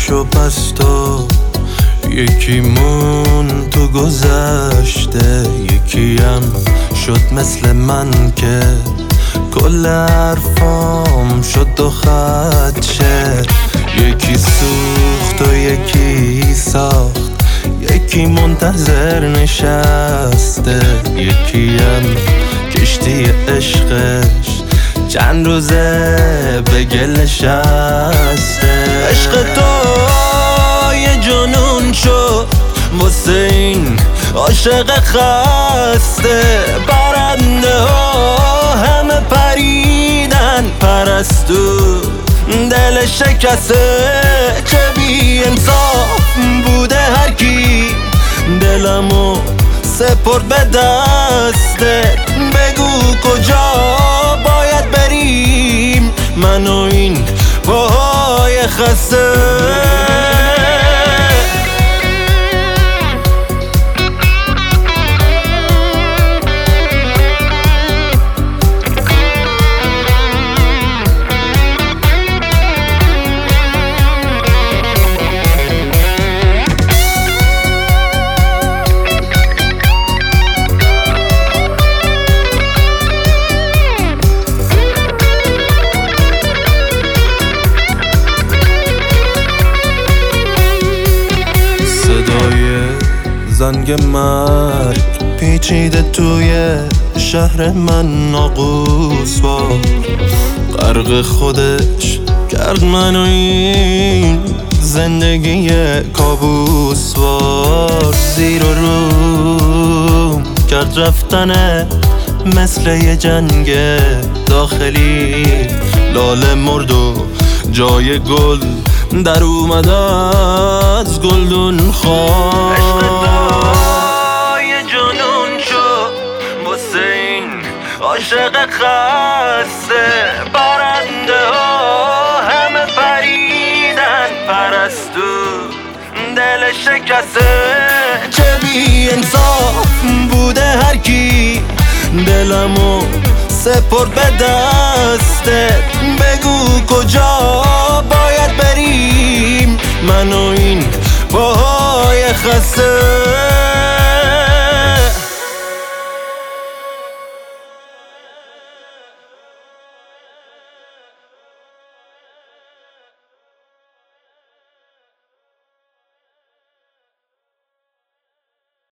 شو پس تو یکی مون تو گذشته، یکیم شد مثل من که کل حرفام شد دو خط شعر. یکی سوخت و یکی ساخت، یکی منتظر نشسته، یکیم کشتی عشقش چند روزه به گل نشسته. عشق تو یه جنون شد واسه این عاشق خسته، پرنده ها همه پریدن پرستو دل شکسته. چه بی انصاف بوده هر کی دلمو سپرد به دستت، بگو کجا باید بریم من و این پاهای خسته. زنگ مرگ پیچیده توی شهر من، ناقوس وار غرق خودش کرد منو این زندگی کابوس وار. زیر و رو کرد رفتنه مثل یه جنگ داخلی، لاله مرد و جای گل در اومد از گلدون خواه. عشق تو یه جنون شد واسه این عاشق خسته، پرنده ها همه پریدن پرستو دل شکسته. چه بی انصاف بوده هر کی دلمو سپرد به دستت، بگو کجا باید بریم من و این پاهای خسته.